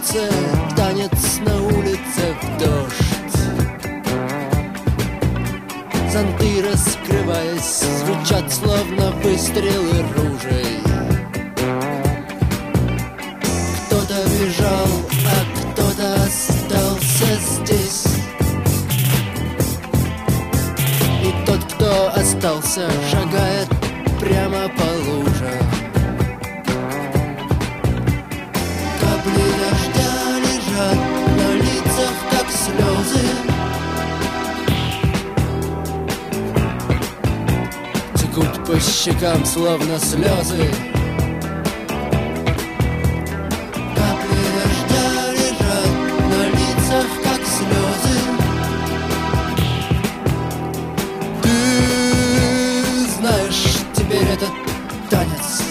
солнце, танец на улице в дождь. Зонты, раскрываясь, звучат словно выстрелы ружей. Кто-то бежал, а кто-то остался здесь. И тот, кто остался, шагает прямо по лужам. Капли дождя лежат на лицах, как слезы. Текут по щекам, словно слезы. Капли дождя лежат на лицах, как слезы. Ты знаешь, теперь этот танец.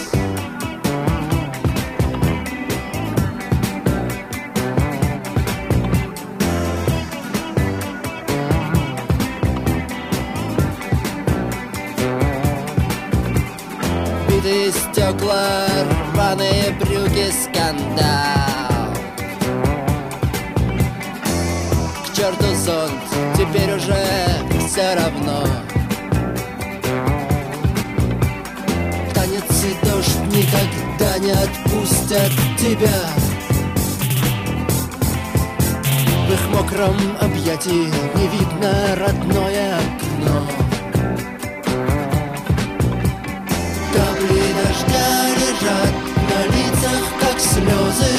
Битые стекла, рваные брюки, скандал. К черту зонт, теперь уже все равно. Танец и дождь никогда не отпустят тебя. В их мокром объятии не видно родное окно. Капли дождя лежат на лицах, как слезы.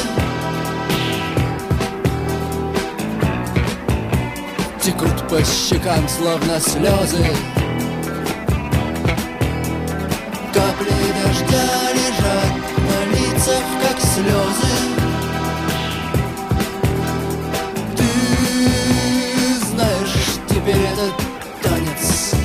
Текут по щекам, словно слезы. Капли дождя лежат на лицах, как слезы. Ты знаешь, теперь этот танец.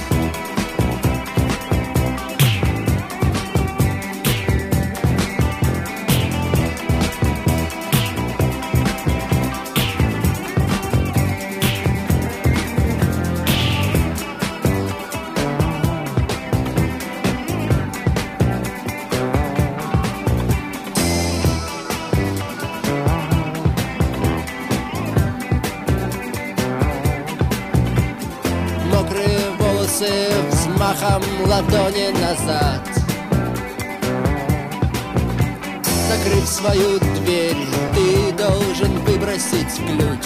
Мокрые волосы взмахом ладони назад. Закрыв свою дверь, ты должен выбросить ключ.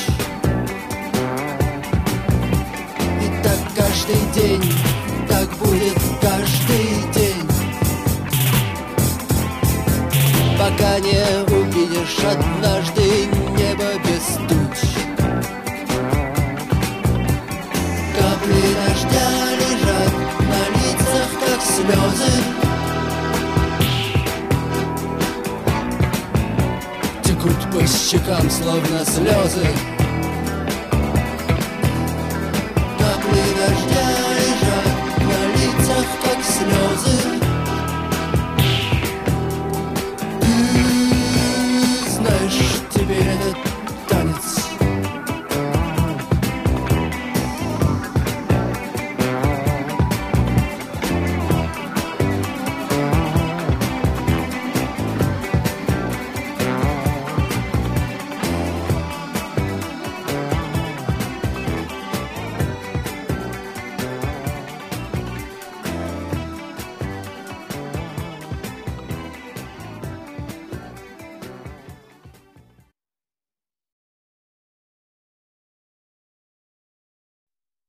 И так каждый день, так будет каждый день, пока не увидишь однажды небо без туч. Капли дождя лежат на лицах, как слезы. Текут по щекам, словно слезы. Капли дождя лежат на лицах, как слезы. Ты знаешь, теперь этот